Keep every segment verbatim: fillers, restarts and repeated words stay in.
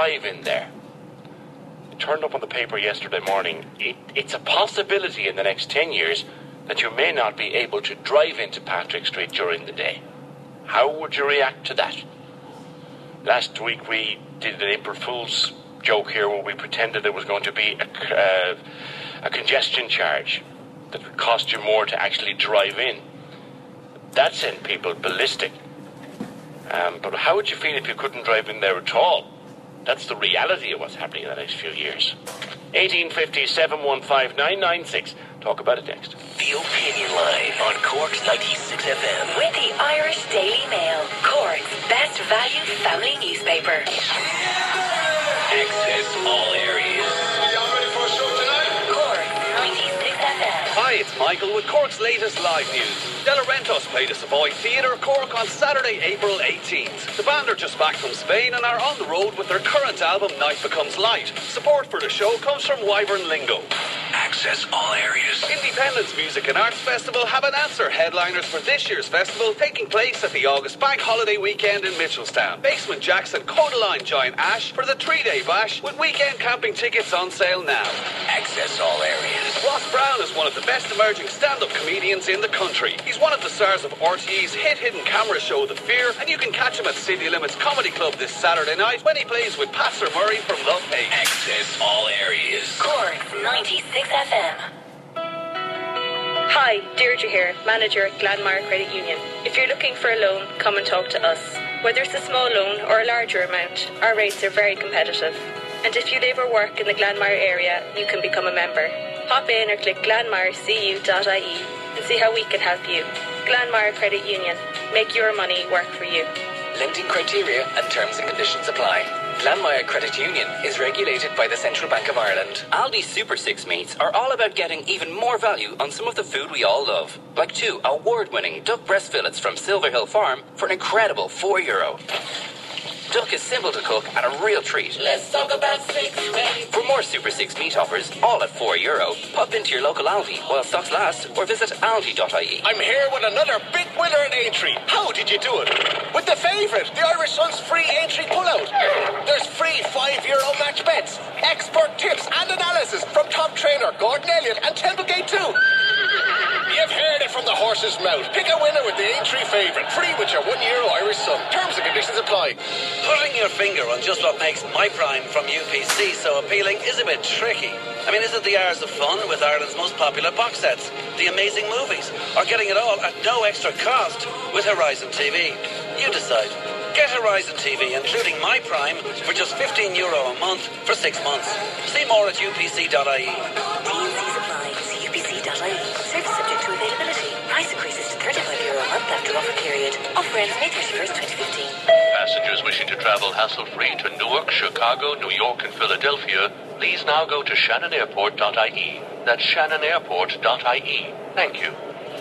drive in there. It turned up on the paper yesterday morning. It, it's a possibility in the next ten years that you may not be able to drive into Patrick Street during the day. How would you react to that? Last week we did an April Fool's joke here where we pretended there was going to be a, uh, a congestion charge that would cost you more to actually drive in. That sent people ballistic. Um, but how would you feel if you couldn't drive in there at all? That's the reality of what's happening in the next few years. eighteen fifty, seven one five, nine nine six. Talk about it next. The Opinion Line on Cork's ninety-six F M. With the Irish Daily Mail, Cork's best value family newspaper. Access all areas. Y'all ready for a show tonight? Cork's ninety-six F M. Hi, it's Michael with Cork's latest live news. De Laurentiis played the Savoy Theatre of Cork on Saturday, April eighteenth. The band are just back from Spain and are on the road with their current album, Night Becomes Light. Support for the show comes from Wyvern Lingo. Access all areas. Independence Music and Arts Festival have announced their headliners for this year's festival, taking place at the August Bank Holiday Weekend in Mitchelstown. Basement Jackson Codaline join Ash for the three-day bash, with weekend camping tickets on sale now. Access all areas. Ross Brown is one of the best emerging stand-up comedians in the country. He's one of the stars of R T E's hit hidden camera show The Fear, and you can catch him at City Limits Comedy Club this Saturday night when he plays with Pastor Murray from Love Hate. Access all areas. Cork's ninety-six F M. Hi, Deirdre here, manager at Glanmire Credit Union. If you're looking for a loan, come and talk to us. Whether it's a small loan or a larger amount, our rates are very competitive. And if you live or work in the Glanmire area, you can become a member. Hop in or click glanmire c u dot i e and see how we can help you. Glanmire Credit Union. Make your money work for you. Lending criteria and terms and conditions apply. Glanmire Credit Union is regulated by the Central Bank of Ireland. Aldi Super Six meats are all about getting even more value on some of the food we all love. Like two award-winning duck breast fillets from Silverhill Farm for an incredible four euro. Duck is simple to cook and a real treat. Let's talk about six, baby. For more Super Six meat offers, all at four euro, pop into your local Aldi while stocks last or visit aldi dot i e. I'm here with another big winner in Aintree. How did you do it? With the favourite, the Irish Sun's free Aintree pullout. There's free five euro match bets, expert tips and analysis from top trainer Gordon Elliott and Templegate too. You've heard it from the horse's mouth. Pick a winner with the Aintree favourite, free with your one euro Irish Sun. Terms and conditions apply. Putting your finger on just what makes My Prime from U P C so appealing is a bit tricky. I mean, is it the hours of fun with Ireland's most popular box sets, the amazing movies, or getting it all at no extra cost with Horizon T V? You decide. Get Horizon T V, including My Prime, for just fifteen euro a month for six months. See more at u p c dot i e. T and C's apply. See u p c dot i e. Service subject to availability. Price increases to thirty-five euro a month after offer period. Offer ends May thirty-first, twenty fifteen. Passengers wishing to travel hassle-free to Newark, Chicago, New York and Philadelphia, please now go to shannon airport dot i e. That's shannon airport dot i e. Thank you.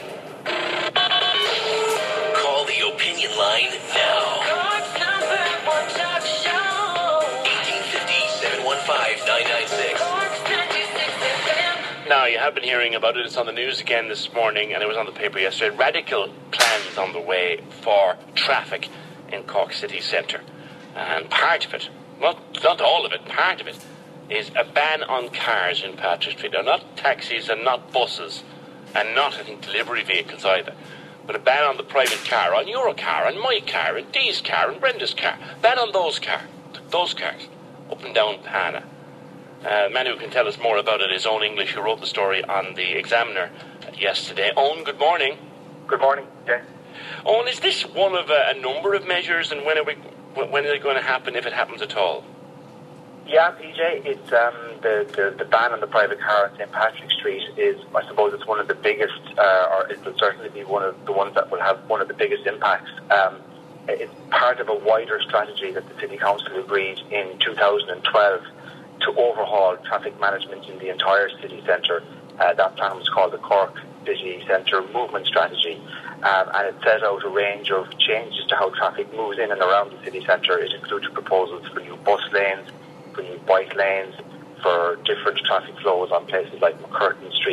Call the Opinion Line now. Cork's number one talk show. eighteen fifty, seven one five, nine nine six. Cork's ninety-six F M. Now, you have been hearing about it. It's on the news again this morning, and it was on the paper yesterday. Radical plans on the way for traffic in Cork city centre. And part of it, well, not all of it, part of it, is a ban on cars in Patrick Street. Now, not taxis and not buses, and not, I think, delivery vehicles either. But a ban on the private car, on your car, on my car, and Dee's car, and Brenda's car. Ban on those cars, those cars, up and down Pana. Uh, the man who can tell us more about it is Owen English, who wrote the story on the Examiner yesterday. Owen, good morning. Good morning, Jay. Owen, is this one of a, a number of measures, and when are we, when are they going to happen, if it happens at all? Yeah, P J, it's um, the, the the ban on the private car on Saint Patrick Street is, I suppose, it's one of the biggest, uh, or it will certainly be one of the ones that will have one of the biggest impacts. Um, it's part of a wider strategy that the City Council agreed in two thousand twelve to overhaul traffic management in the entire city centre. Uh, that plan was called the Cork City Centre Movement Strategy. Um, and it set out a range of changes to how traffic moves in and around the city centre. It included proposals for new bus lanes, for new bike lanes, for different traffic flows on places like McCurtain Street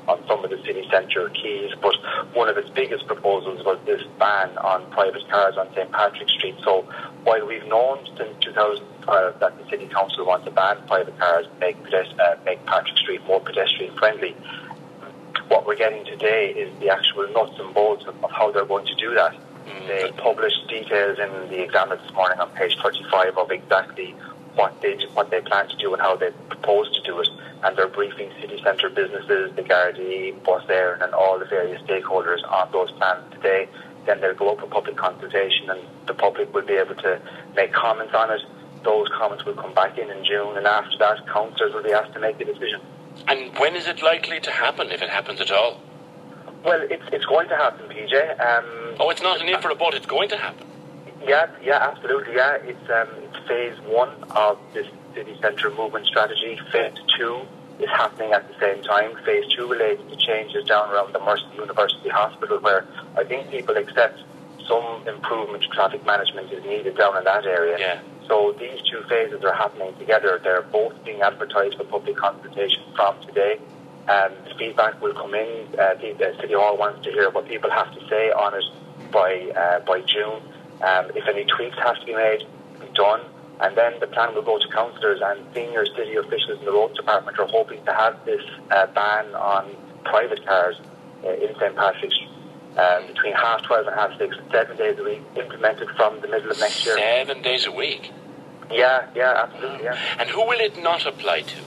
on some of the city centre quays, but one of its biggest proposals was this ban on private cars on Saint Patrick's Street. So while we've known since two thousand twelve that the City Council wants to ban private cars, make, pedest- uh, make Patrick Street more pedestrian friendly, what we're getting today is the actual nuts and bolts of, of how they're going to do that. Mm-hmm. They published details in the Examiner this morning on page thirty-five of exactly what they what they plan to do and how they propose to do it, and they're briefing city centre businesses, the Gardaí, Bus Éireann and all the various stakeholders on those plans today. Then they'll go up for public consultation and the public will be able to make comments on it. Those comments will come back in in June, and after that councillors will be asked to make a decision. And when is it likely to happen, if it happens at all? Well, it's it's going to happen, P J. Um, oh, it's not an if or a but, it's going to happen. Yeah, yeah, absolutely, yeah. It's um, it's phase one of this city centre movement strategy. Phase two is happening at the same time. Phase two relates to changes down around the Mercy University Hospital, where I think people accept some improvement to traffic management is needed down in that area. Yeah. So these two phases are happening together. They're both being advertised for public consultation from today. Um, the feedback will come in. Uh, the, the City Hall wants to hear what people have to say on it by uh, by June. Um, if any tweaks have to be made, be done. And then the plan will go to councillors, and senior city officials in the roads department are hoping to have this uh, ban on private cars uh, in Saint Patrick's um, between half twelve and half six, seven days a week, implemented from the middle of next year. Seven days a week? Yeah, yeah, absolutely, yeah. And who will it not apply to?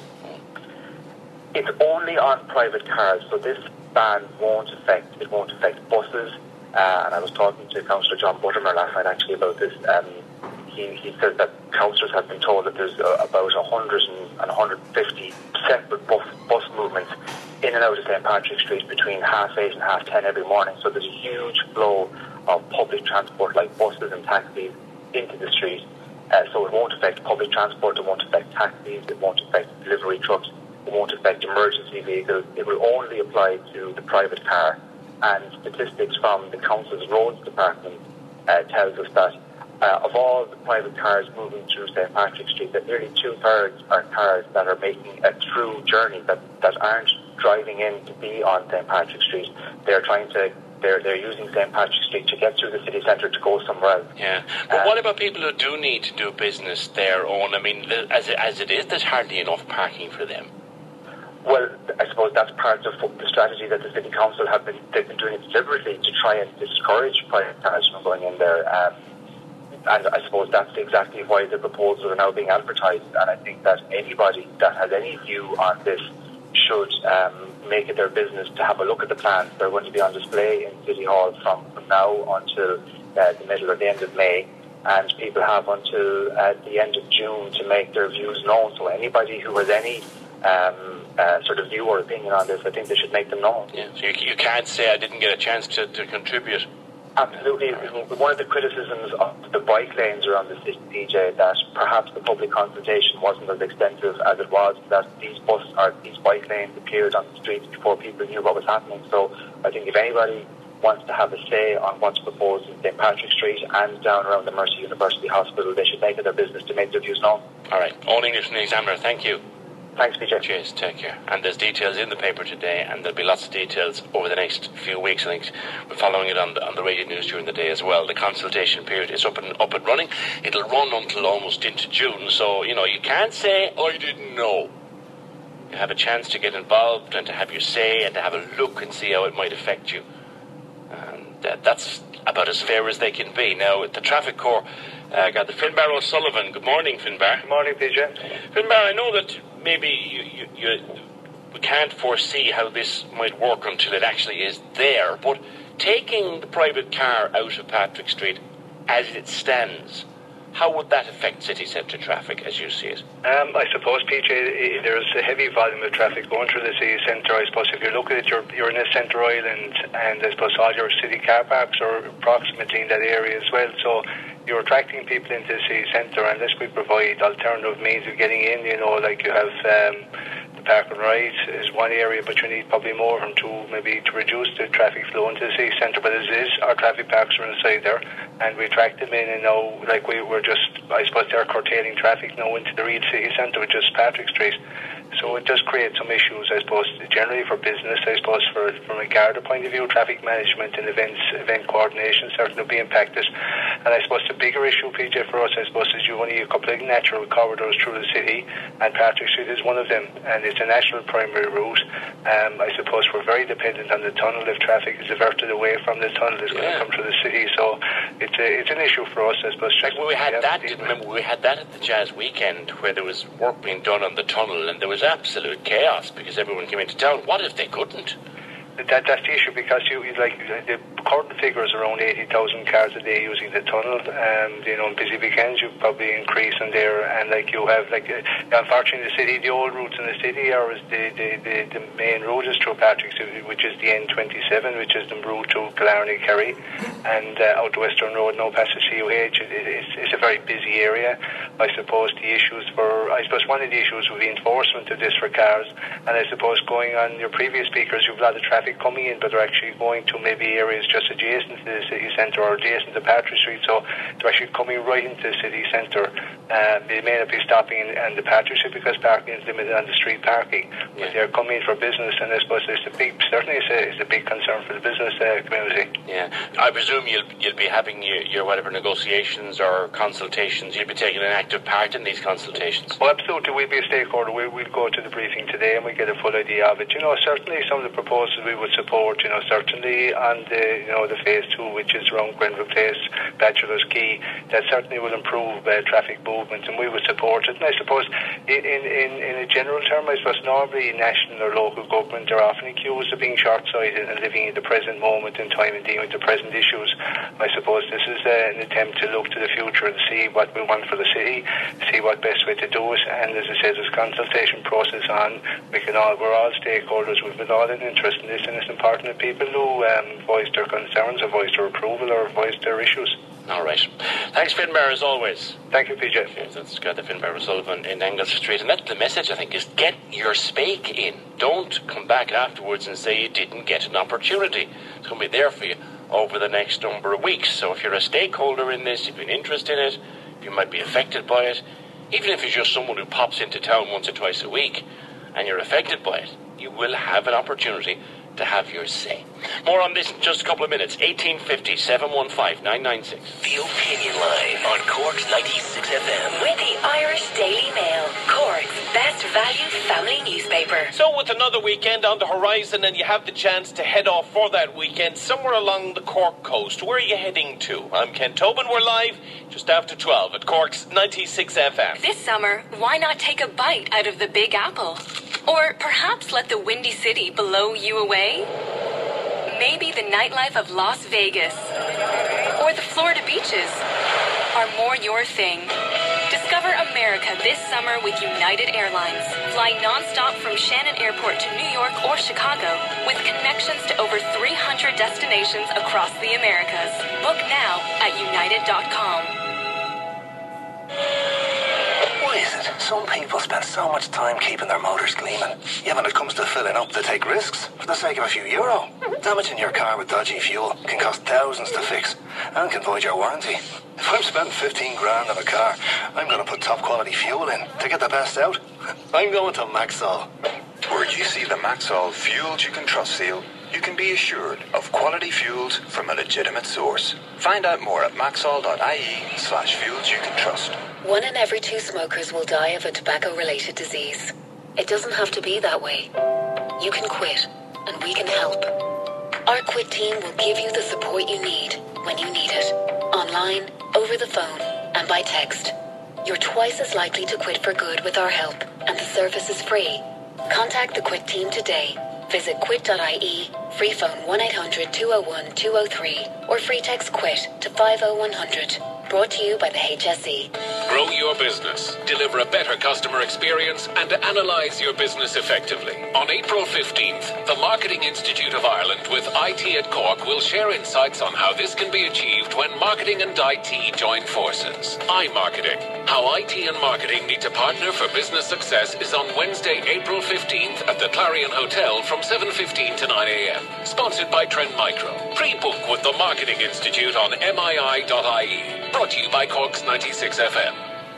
It's only on private cars, so this ban won't affect, it won't affect buses. Uh, and I was talking to Councillor John Buttermer last night actually about this. Um, he, he says that councillors have been told that there's uh, about one hundred and one hundred fifty separate bus, bus movements in and out of Saint Patrick's Street between half eight and half ten every morning. So there's a huge flow of public transport like buses and taxis into the street. Uh, so it won't affect public transport, it won't affect taxis, it won't affect delivery trucks, it won't affect emergency vehicles. It will only apply to the private car. And statistics from the council's roads department uh, tells us that uh, of all the private cars moving through Saint Patrick's Street, that nearly two-thirds are cars that are making a through journey, that, that aren't driving in to be on Saint Patrick's Street. They're trying to They're, they're using Saint Patrick's Street to get through the city centre to go somewhere else. Yeah. But um, what about people who do need to do business their own? I mean, as it, as it is, there's hardly enough parking for them. Well, I suppose that's part of the strategy that the City Council have been, they've been doing it deliberately to try and discourage private cars from going in there. Um, and I suppose that's exactly why the proposals are now being advertised. And I think that anybody that has any view on this should um, make it their business to have a look at the plans. They're going to be on display in City Hall from, from now until uh, the middle or the end of May. And people have until uh, the end of June to make their views known. So anybody who has any um, uh, sort of view or opinion on this, I think they should make them known. Yeah. So you, you can't say I didn't get a chance to, to contribute. Absolutely. One of the criticisms of the bike lanes around the city, P J, that perhaps the public consultation wasn't as extensive as it was, that these bus or these bike lanes appeared on the streets before people knew what was happening. So I think if anybody wants to have a say on what's proposed in Saint Patrick's Street and down around the Mercy University Hospital, they should make it their business to make their views known. All right. Owen English from the Examiner, thank you. Thanks, P J. Cheers, take care. And there's details in the paper today, and there'll be lots of details over the next few weeks. I think we're following it on the, on the radio news during the day as well. The consultation period is up and up and running. It'll run until almost into June, so, you know, you can't say, I didn't know. You have a chance to get involved and to have your say and to have a look and see how it might affect you. And uh, that's about as fair as they can be. Now, at the Traffic Corps, uh, got the Finbar O'Sullivan. Good morning, Finbar. Good morning, P J. Finbar, I know that maybe you, you, you, we can't foresee how this might work until it actually is there, but taking the private car out of Patrick Street as it stands, how would that affect city centre traffic as you see it? Um, I suppose, P J, there's a heavy volume of traffic going through the city centre. I suppose if you look at it, you're, you're in a centre island, and I suppose all your city car parks are approximately in that area as well. So you're attracting people into the city centre unless we provide alternative means of getting in. You know, like you have um, the park and ride is one area, but you need probably more of them to maybe to reduce the traffic flow into the city centre. But as it is, our traffic parks are inside there, and we attract them in, and now, like, we were just, I suppose they're curtailing traffic now into the real city centre, which is Patrick Street. So it does create some issues, I suppose, generally for business, I suppose, for, from a Garda point of view, traffic management and events, event coordination certainly will be impacted. And I suppose the bigger issue, P J, for us, I suppose, is you've only a couple of natural corridors through the city, and Patrick Street is one of them, and it's a national primary route. Um, I suppose we're very dependent on the tunnel. If traffic is diverted away from the tunnel, it's going yeah. to come through the city. So it's a, it's an issue for us, I suppose. Well, we had that, remember, we had that at the Jazz Weekend, where there was work being done on the tunnel, and there was absolute chaos because everyone came into town. What if they couldn't? That, that's the issue, because you like the current figure is around eighty thousand cars a day using the tunnel. Um, you know, on busy weekends you probably increase in there, and like you have like uh, unfortunately the city, the old routes in the city are the the, the, the main road is through Patrick, which is the N twenty-seven, which is the route to Killarney, Kerry, and uh, out the Western Road, now past the C U H. It, it, it's, it's a very busy area. I suppose the issues for I suppose one of the issues would be enforcement of this for cars, and I suppose going on your previous speakers, you've a lot of traffic coming in, but they're actually going to maybe areas just adjacent to the city centre or adjacent to Patrick Street, so they're actually coming right into the city centre. Uh, they may not be stopping in, in the Patrick Street because parking is limited on the street parking, but yeah. they're coming in for business, and I suppose it's a big, certainly it's a, it's a big concern for the business uh, community. Yeah, I presume you'll you'll be having your, your whatever negotiations or consultations. You'll be taking an active part in these consultations. Well, absolutely, we'll be a stakeholder. We'll, we'll go to the briefing today and we get a full idea of it. You know, certainly some of the proposals we would support, you know, certainly on the, you know, the phase two, which is around Grenville Place, Bachelor's Quay, that certainly will improve uh, traffic movement, and we would support it. And I suppose in, in, in a general term, I suppose normally national or local government are often accused of being short-sighted and living in the present moment in time and dealing with the present issues. I suppose this is uh, an attempt to look to the future and see what we want for the city, see what best way to do it, and as I said, there's a consultation process on. We can all, we're all stakeholders, we've all an interest in this, and it's important that people who um, voice their concerns or voice their approval or voice their issues. All right. Thanks, Finbar, as always. Thank you, P J. Okay, that's got the Finbar O'Sullivan in Engels Street, and that's the message, I think, is get your spake in. Don't come back afterwards and say you didn't get an opportunity. It's going to be there for you over the next number of weeks. So if you're a stakeholder in this, if you're interested in it, if you might be affected by it, even if you're just someone who pops into town once or twice a week and you're affected by it, you will have an opportunity to have your say. More on this in just a couple of minutes. eighteen fifty, seven one five, nine nine six. The Opinion Line on Cork's ninety-six F M. With the Irish Daily Mail, Cork's best value family newspaper. So with another weekend on the horizon, and you have the chance to head off for that weekend somewhere along the Cork coast, where are you heading to? I'm Ken Tobin. We're live just after twelve at Cork's ninety-six F M. This summer, why not take a bite out of the Big Apple? Or perhaps let the Windy City blow you away? Maybe the nightlife of Las Vegas or the Florida beaches are more your thing. Discover America this summer with United Airlines. Fly nonstop from Shannon Airport to New York or Chicago with connections to over three hundred destinations across the Americas. Book now at united dot com. Why is it some people spend so much time keeping their motors gleaming, yet when it comes to filling up, they take risks for the sake of a few euro? Damaging your car with dodgy fuel can cost thousands to fix and can void your warranty. If I'm spending fifteen grand on a car, I'm going to put top quality fuel in to get the best out. I'm going to Maxol. Where you see the Maxol Fuels You Can Trust seal, you can be assured of quality fuels from a legitimate source. Find out more at maxol.ie slash fuels you can trust. One in every two smokers will die of a tobacco-related disease. It doesn't have to be that way. You can quit, and we can help. Our Quit team will give you the support you need when you need it. Online, over the phone, and by text. You're twice as likely to quit for good with our help, and the service is free. Contact the Quit team today. Visit quit dot I E, free phone one eight hundred two oh one two oh three, or free text QUIT to five oh one hundred. Brought to you by the H S E. Grow your business, deliver a better customer experience, and analyse your business effectively. On April fifteenth, the Marketing Institute of Ireland with I T at Cork will share insights on how this can be achieved when marketing and I T join forces. iMarketing, how I T and marketing need to partner for business success, is on Wednesday, April fifteenth at the Clarion Hotel from seven fifteen to nine a.m. Sponsored by Trend Micro. Pre-book with the Marketing Institute on M I I dot I E. Brought to you by Cork's ninety-six F M.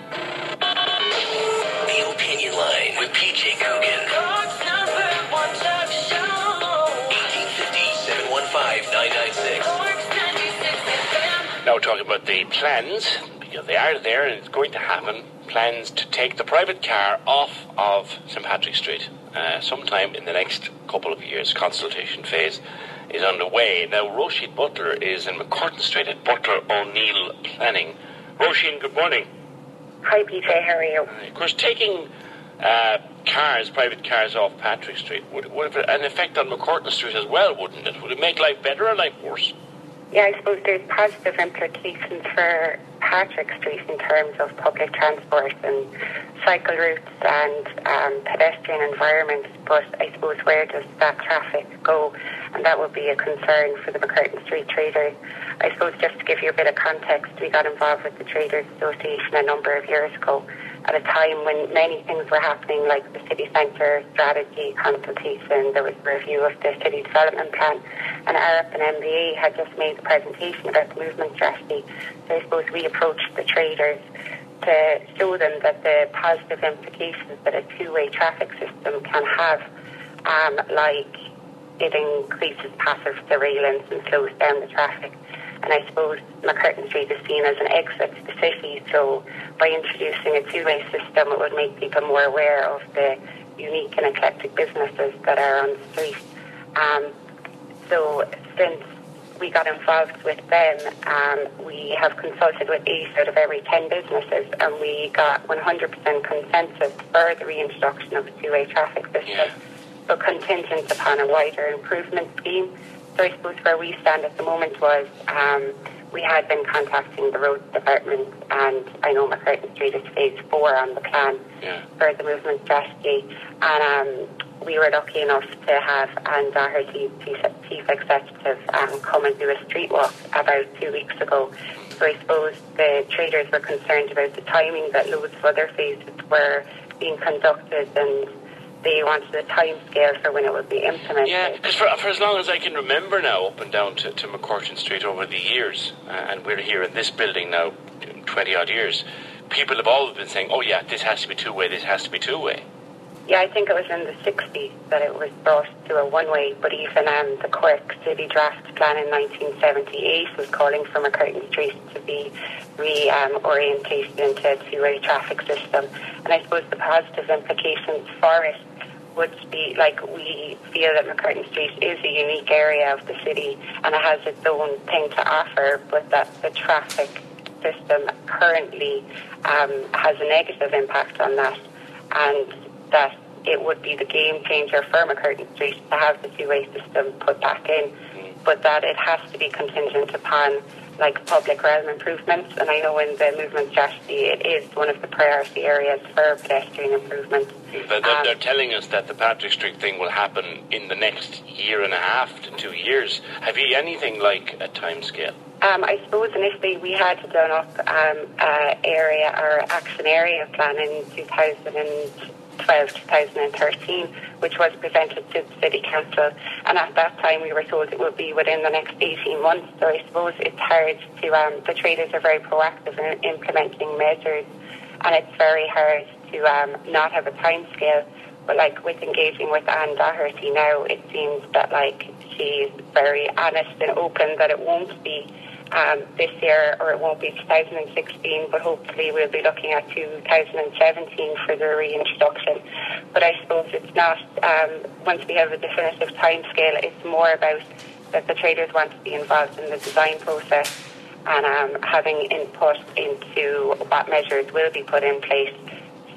The Opinion Line with P J Coogan. Cork's number one talk show. eighteen fifty, seven one five, nine nine six. Cork's ninety-six F M. Now we're talking about the plans, because they are there and it's going to happen, plans to take the private car off of Saint Patrick's Street uh, sometime in the next couple of years. Consultation phase is underway. Now, Roisin Butler is in McCurtain Street at Butler O'Neill Planning. Roisin, good morning. Hi, P J, how are you? Uh, of course, taking uh, cars, private cars off Patrick Street, would, would have an effect on McCurtain Street as well, wouldn't it? Would it make life better or life worse? Yeah, I suppose there's positive implications for Patrick Street in terms of public transport and cycle routes and um, pedestrian environments, but I suppose where does that traffic go? And that would be a concern for the McCurtain Street traders. I suppose just to give you a bit of context, we got involved with the Traders Association a number of years ago at a time when many things were happening, like the city centre strategy consultation, there was a review of the city development plan, and A R P and M B A had just made a presentation about the movement strategy. So I suppose we approached the traders to show them that the positive implications that a two-way traffic system can have, um, like it increases passive surveillance and slows down the traffic. And I suppose McCurtain Street is seen as an exit to the city, so by introducing a two-way system, it would make people more aware of the unique and eclectic businesses that are on the street. Um, so since we got involved with them, um, we have consulted with eight out of every ten businesses, and we got one hundred percent consensus for the reintroduction of a two-way traffic system, yeah. but contingent upon a wider improvement scheme. So I suppose where we stand at the moment was um, we had been contacting the roads department, and I know McCurtain Street is phase four on the plan yeah. for the movement strategy, and um, we were lucky enough to have Anne Doherty, chief, chief executive, um, come and do a street walk about two weeks ago. So I suppose the traders were concerned about the timing that loads of other phases were being conducted, and they wanted a time scale for when it would be implemented. Yeah, because for, for as long as I can remember now, up and down to, to McCurtain Street over the years, uh, and we're here in this building now twenty odd years, people have always been saying, oh yeah, this has to be two-way, this has to be two-way. Yeah, I think it was in the sixties that it was brought to a one-way, but even um, the Cork City Draft Plan in nineteen seventy-eight was calling for McCurtain Street to be re-orientated um, into a two-way traffic system. And I suppose the positive implications for it would be, like, we feel that McCurtain Street is a unique area of the city and it has its own thing to offer, but that the traffic system currently um, has a negative impact on that, and that it would be the game changer for McCurtain Street to have the two-way system put back in, but that it has to be contingent upon like public realm improvements. And I know in the movement strategy it is one of the priority areas for pedestrian improvement. They're, they're, um, they're telling us that the Patrick Street thing will happen in the next year and a half to two years. Have you anything like a time scale? Um, I suppose initially we had done up um, uh, area or action area plan in two thousand twelve to two thousand thirteen, which was presented to the City Council, and at that time we were told it would be within the next eighteen months. So I suppose it's hard to, um, the traders are very proactive in implementing measures, and it's very hard to um, not have a time scale. But like with engaging with Anne Doherty now, it seems that like she's very honest and open that it won't be Um, this year, or it won't be two thousand sixteen, but hopefully we'll be looking at two thousand seventeen for the reintroduction. But I suppose it's not, um, once we have a definitive timescale, it's more about that the traders want to be involved in the design process and um, having input into what measures will be put in place,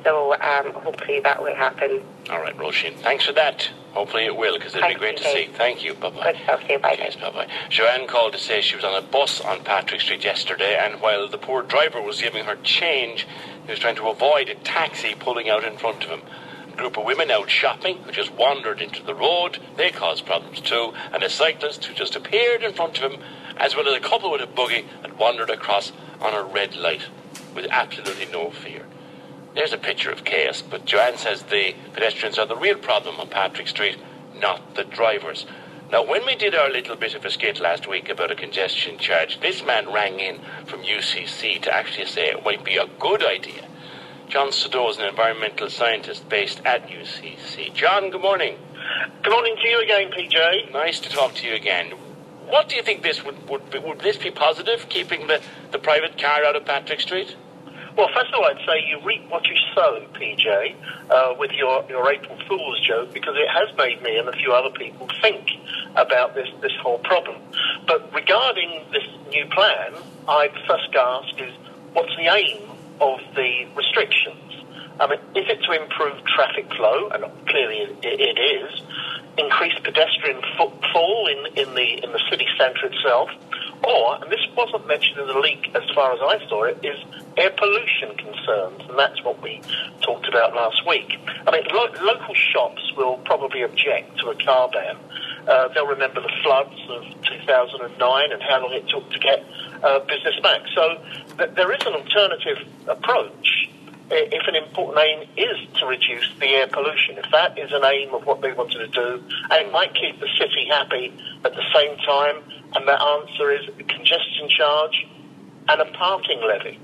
So um, hopefully that will happen. All right, Roisin. Thanks for that. Hopefully it will, because it'd Thanks, be great to P J. see. Thank you. Bye-bye. Good talk to you. Bye. Yes, bye-bye. Joanne called to say she was on a bus on Patrick Street yesterday, and while the poor driver was giving her change, he was trying to avoid a taxi pulling out in front of him. A group of women out shopping who just wandered into the road. They caused problems too. And a cyclist who just appeared in front of him, as well as a couple with a buggy that wandered across on a red light with absolutely no fear. There's a picture of chaos, but Joanne says the pedestrians are the real problem on Patrick Street, not the drivers. Now, when we did our little bit of a skit last week about a congestion charge, this man rang in from U C C to actually say it might be a good idea. John Sado is an environmental scientist based at U C C. John, good morning. Good morning to you again, P J. Nice to talk to you again. What do you think this would, would, be, would this be positive, keeping the, the private car out of Patrick Street? Well, first of all, I'd say you reap what you sow, P J, uh, with your, your April Fool's joke, because it has made me and a few other people think about this, this whole problem. But regarding this new plan, I'd first ask is, what's the aim of the restrictions? I mean, is it to improve traffic flow? And clearly it, it is. Increase pedestrian footfall in, in the in the city centre itself? Or, and this wasn't mentioned in the leak as far as I saw it, is air pollution concerns, and that's what we talked about last week. I mean, lo- local shops will probably object to a car ban. Uh, they'll remember the floods of two thousand nine and how long it took to get uh, business back. So th- there is an alternative approach if an important aim is to reduce the air pollution. If that is an aim of what they wanted to do, and it might keep the city happy at the same time, and that answer is a congestion charge and a parking levy.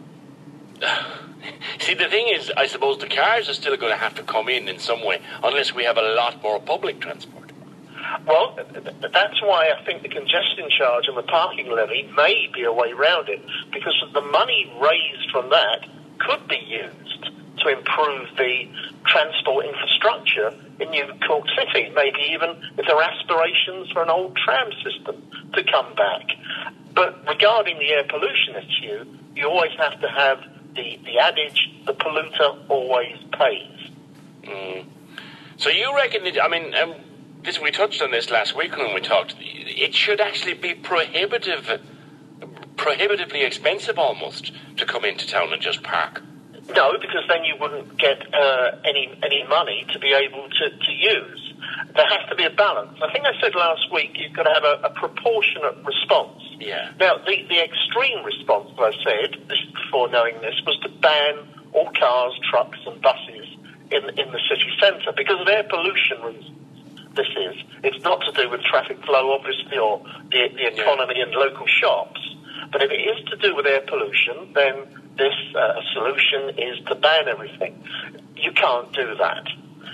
See, the thing is, I suppose the cars are still going to have to come in in some way, unless we have a lot more public transport. Well, that's why I think the congestion charge and the parking levy may be a way around it, because the money raised from that could be used to improve the transport infrastructure in New Cork City, maybe even if there are aspirations for an old tram system to come back. But regarding the air pollution issue, you always have to have the, the adage, the polluter always pays. Mm. So you reckon, that, I mean, um, this we touched on this last week when we talked, it should actually be prohibitive, prohibitively expensive almost to come into town and just park? No, because then you wouldn't get uh, any any money to be able to, to use. There has to be a balance. I think I said last week you've got to have a, a proportionate response. Yeah. Now, the, the extreme response, as I said, this, before knowing this, was to ban all cars, trucks and buses in, in the city centre because of air pollution reasons. This is. It's not to do with traffic flow, obviously, or the, the economy yeah. and local shops. But if it is to do with air pollution, then this uh, solution is to ban everything. You can't do that.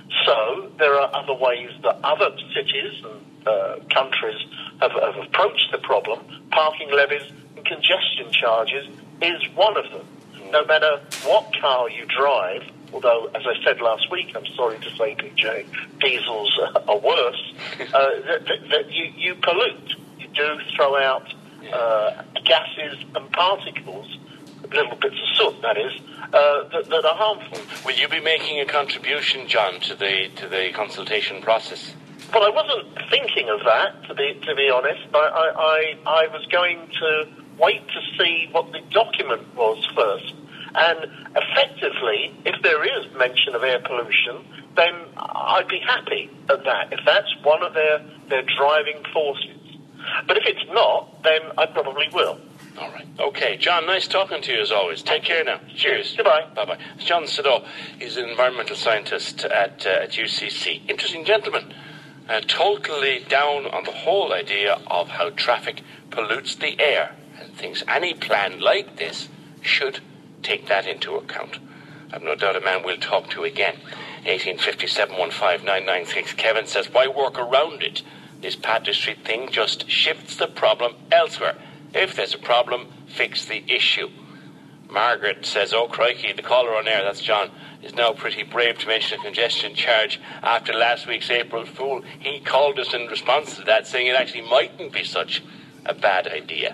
So there are other ways that other cities and uh, countries have, have approached the problem. Parking levies and congestion charges is one of them. No matter what car you drive, although, as I said last week, I'm sorry to say, P J, diesels are worse, uh, that, that, that you, you pollute. You do throw out uh, gases and particles, little bits of soot, that is, uh, that, that are harmful. Will you be making a contribution, John, to the to the consultation process? Well, I wasn't thinking of that, to be to be honest. I, I, I, I was going to wait to see what the document was first. And effectively, if there is mention of air pollution, then I'd be happy at that, if that's one of their, their driving forces. But if it's not, then I probably will. All right. Okay, John, nice talking to you as always. Take care now. Cheers. Goodbye. Bye-bye. It's John Sado. He's an environmental scientist at, uh, at U C C. Interesting gentleman. Uh, totally down on the whole idea of how traffic pollutes the air and thinks any plan like this should take that into account. I've no doubt a man we'll talk to again. eighteen fifty, seven one five, nine nine six. Kevin says, why work around it? This Patrick Street thing just shifts the problem elsewhere. If there's a problem, fix the issue. Margaret says, oh crikey, the caller on air, that's John, is now pretty brave to mention a congestion charge after last week's April Fool. He called us in response to that, saying it actually mightn't be such a bad idea.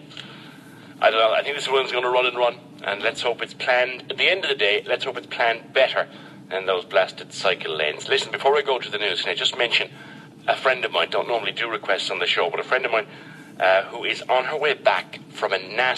I don't know, I think this one's going to run and run, and let's hope it's planned. At the end of the day, let's hope it's planned better in those blasted cycle lanes. Listen, before I go to the news, can I just mention a friend of mine, don't normally do requests on the show, but a friend of mine uh, who is on her way back from a nasty